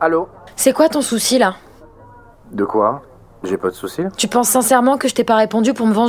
Allô ? C'est quoi ton souci, là ? De quoi ? J'ai pas de soucis. Tu penses sincèrement que je t'ai pas répondu pour me venger ?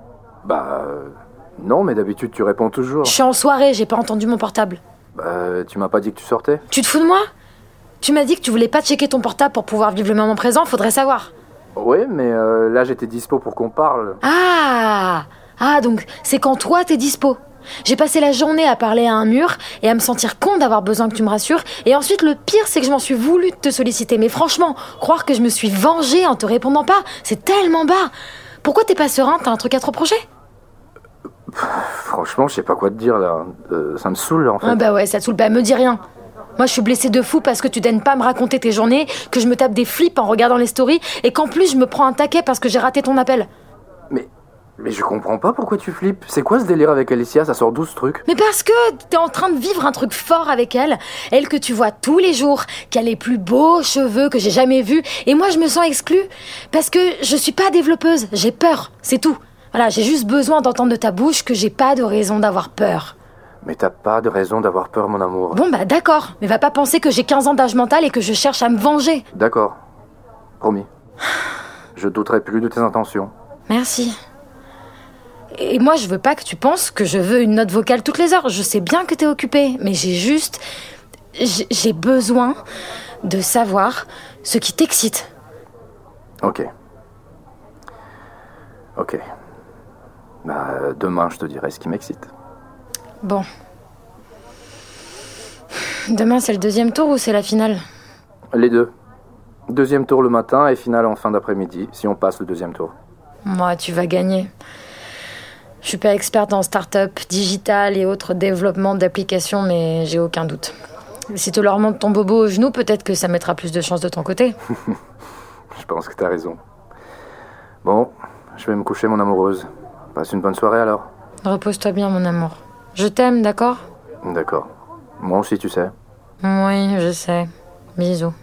Non, mais d'habitude tu réponds toujours. Je suis en soirée, j'ai pas entendu mon portable. Tu m'as pas dit que tu sortais ? Tu te fous de moi ? Tu m'as dit que tu voulais pas checker ton portable pour pouvoir vivre le moment présent, faudrait savoir. Oui, mais là j'étais dispo pour qu'on parle. Ah, donc c'est quand toi t'es dispo. J'ai passé la journée à parler à un mur et à me sentir con d'avoir besoin que tu me rassures. Et ensuite, le pire, c'est que je m'en suis voulu de te solliciter. Mais franchement, croire que je me suis vengée en te répondant pas, c'est tellement bas. Pourquoi t'es pas serein ? T'as un truc à te reprocher ? Franchement, je sais pas quoi te dire là. Ça me saoule en fait. Ah bah ouais, ça te saoule. Bah me dis rien. Moi, je suis blessée de fou parce que tu daignes pas me raconter tes journées, que je me tape des flips en regardant les stories et qu'en plus, je me prends un taquet parce que j'ai raté ton appel. Mais je comprends pas pourquoi tu flippes. C'est quoi ce délire avec Alicia ? Ça sort d'où ce truc ? Mais parce que t'es en train de vivre un truc fort avec elle. Elle que tu vois tous les jours, qui a les plus beaux cheveux que j'ai jamais vus. Et moi, je me sens exclue. Parce que je suis pas développeuse. J'ai peur, c'est tout. Voilà, j'ai juste besoin d'entendre de ta bouche que j'ai pas de raison d'avoir peur. Mais t'as pas de raison d'avoir peur, mon amour. Bon bah d'accord, mais va pas penser que j'ai 15 ans d'âge mental et que je cherche à me venger. D'accord. Promis. Je douterai plus de tes intentions. Merci. Et moi, je veux pas que tu penses que je veux une note vocale toutes les heures. Je sais bien que t'es occupée, mais j'ai besoin de savoir ce qui t'excite. Ok. Demain, je te dirai ce qui m'excite. Bon. Demain, c'est le deuxième tour ou c'est la finale ? Les deux. Deuxième tour le matin et finale en fin d'après-midi, si on passe le deuxième tour. Moi, tu vas gagner. Je suis pas experte en start-up, digital et autres développements d'applications, mais j'ai aucun doute. Si tu leur montes ton bobo au genou, peut-être que ça mettra plus de chance de ton côté. Je pense que t'as raison. Bon, je vais me coucher, mon amoureuse. Passe une bonne soirée alors. Repose-toi bien, mon amour. Je t'aime, d'accord ? D'accord. Moi aussi, tu sais. Oui, je sais. Bisous.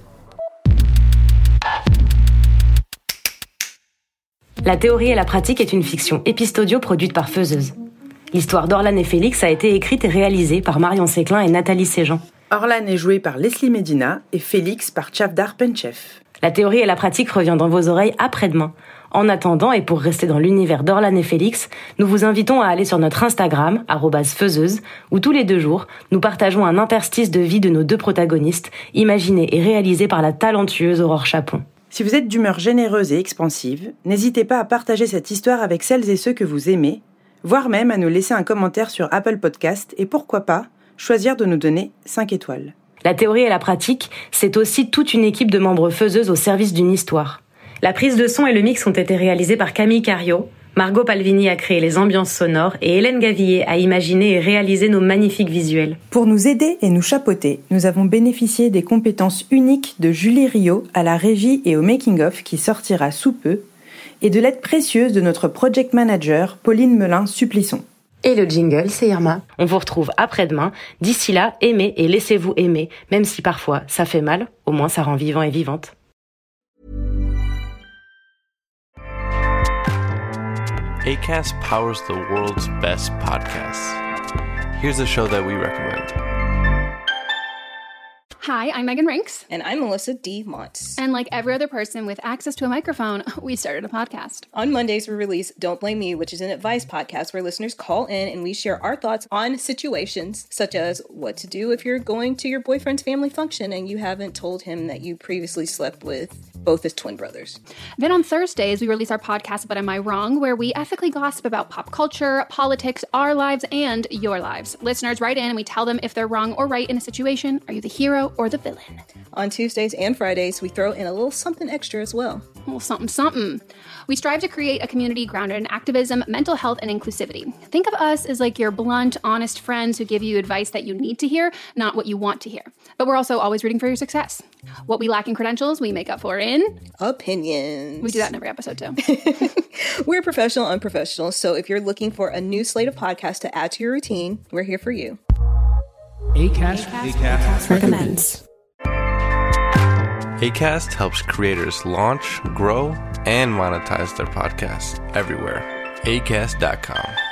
La théorie et la pratique est une fiction épistodio produite par Faiseuse. L'histoire d'Orlan et Félix a été écrite et réalisée par Marion Séclin et Nathalie Séjean. Orlan est joué par Leslie Medina et Félix par Chavdar Penchef. La théorie et la pratique revient dans vos oreilles après-demain. En attendant, et pour rester dans l'univers d'Orlan et Félix, nous vous invitons à aller sur notre Instagram, @faiseuse, où tous les 2 jours, nous partageons un interstice de vie de nos 2 protagonistes, imaginé et réalisé par la talentueuse Aurore Chapon. Si vous êtes d'humeur généreuse et expansive, n'hésitez pas à partager cette histoire avec celles et ceux que vous aimez, voire même à nous laisser un commentaire sur Apple Podcast et pourquoi pas, choisir de nous donner 5 étoiles. La théorie et la pratique, c'est aussi toute une équipe de membres faiseuses au service d'une histoire. La prise de son et le mix ont été réalisés par Camille Cario, Margot Palvini a créé les ambiances sonores et Hélène Gavillier a imaginé et réalisé nos magnifiques visuels. Pour nous aider et nous chapeauter, nous avons bénéficié des compétences uniques de Julie Rio à la régie et au making-of qui sortira sous peu, et de l'aide précieuse de notre project manager Pauline Melin-Supplisson. Et le jingle, c'est Irma. On vous retrouve après-demain. D'ici là, aimez et laissez-vous aimer, même si parfois ça fait mal, au moins ça rend vivant et vivante. Acast powers the world's best podcasts. Here's a show that we recommend. Hi, I'm Megan Rinks. And I'm Melissa D. Montz. And like every other person with access to a microphone, we started a podcast. On Mondays, we release Don't Blame Me, which is an advice podcast where listeners call in and we share our thoughts on situations such as what to do if you're going to your boyfriend's family function and you haven't told him that you previously slept with both his twin brothers. Then on Thursdays, we release our podcast, But Am I Wrong?, where we ethically gossip about pop culture, politics, our lives, and your lives. Listeners write in and we tell them if they're wrong or right in a situation. Are you the hero or the villain? On Tuesdays and Fridays, we throw in a little something extra as well. A little something. We strive to create a community grounded in activism, mental health, and inclusivity. Think of us as like your blunt, honest friends who give you advice that you need to hear, not what you want to hear. But we're also always rooting for your success. What we lack in credentials, we make up for in opinions. We do that in every episode too. We're professional, unprofessional, so if you're looking for a new slate of podcasts to add to your routine, we're here for you. Acast recommends. Acast helps creators launch, grow, and monetize their podcasts everywhere. Acast.com.